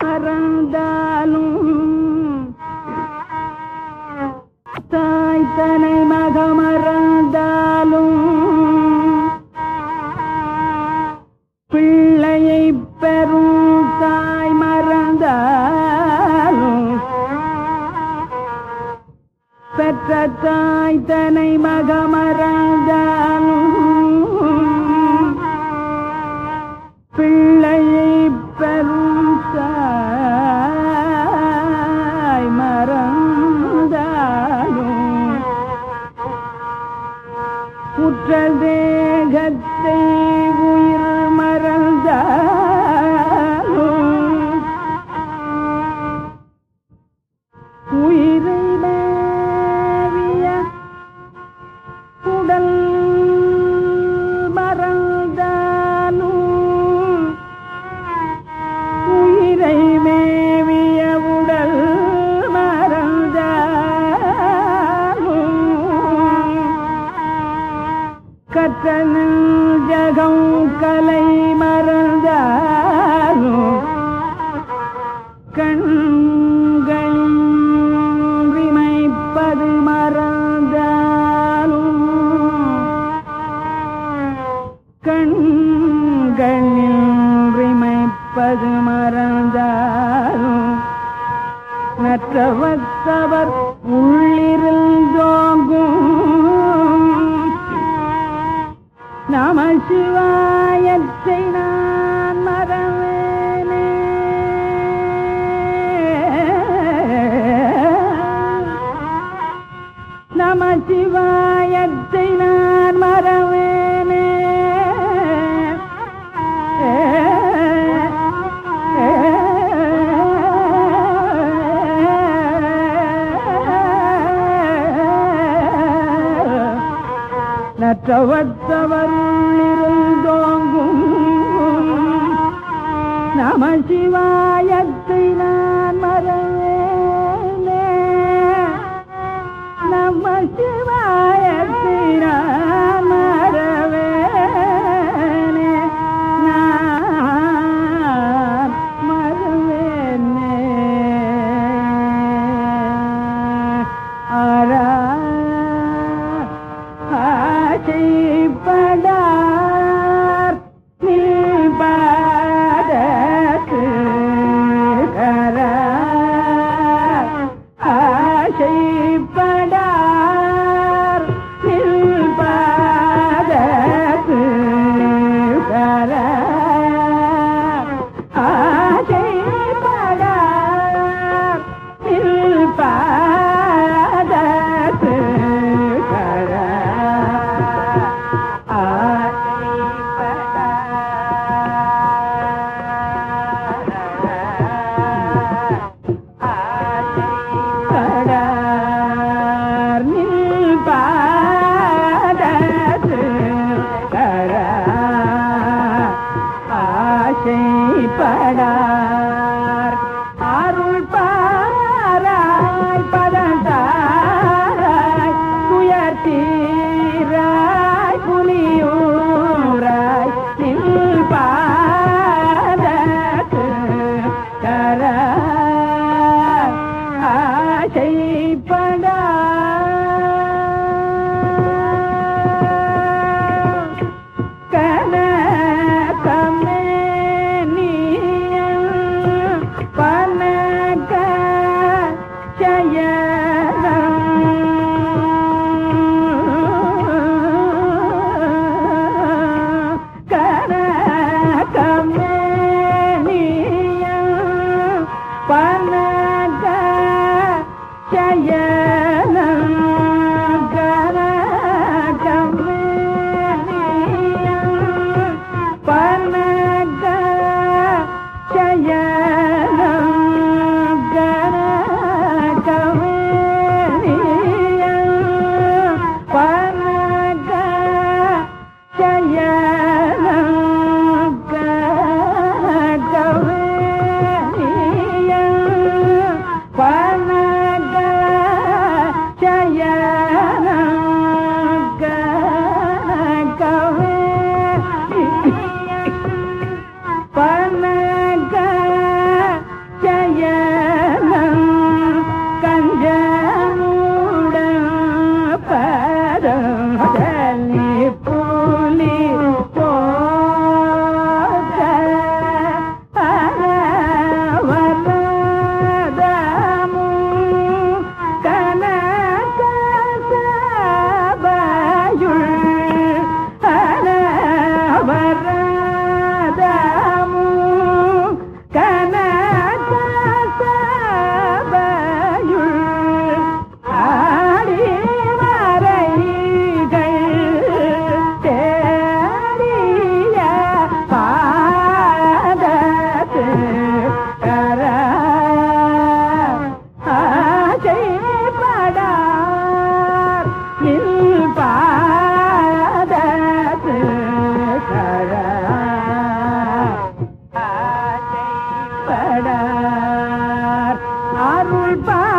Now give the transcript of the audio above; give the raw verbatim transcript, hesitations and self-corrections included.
மறந்தாலும் தாய் தனை மக மறந்தாலும் பிள்ளையை பெறும் தாய் மறந்தாலும் பெற்ற தாய் தனை மக மறந்தாலும் பிள்ளையை பெறும் தாய் மறந்தாலும் உற்ற தேகத்தை உயிர் மறந்தாலும் உயிரை மேவிய உடல் மறந்தாலும் உயிரை மேவிய உடல் மறந்தாலும் கற்றன ஜகம் கலை மறந்தாலும் கண்களின் விமைப்பது மறந்தாலும் கண்களில் விமைப்பது மறந்தாலும் மற்றவத்தவர் உள்ளிருந்தோங்கும் நம சிவாயத்தை நான் மறவேனே. நம சிவாயத்தை நான் மறவேனே. நற்றவத்தவருள்ளிருந்தோங்கும் நம சிவாயத்தை நான் மறவேனே. நம சிவாயத்தை நான் மறவேனே. நான் மறவேனே. ஆரா ஆசைப்படார் நில்பாதற்கு கரார். ஆசைப்படார் நில்பாதற்கு கரார். ஆசைப்படார் நில்பாதற்கு படார் அருள் பாராய் பதந்தாராய் துயர்த்தீராய் புலியூராய் நில்பாதற்கு கரார். ஆசைப்படார் கனகமே நீ ப அருள் பா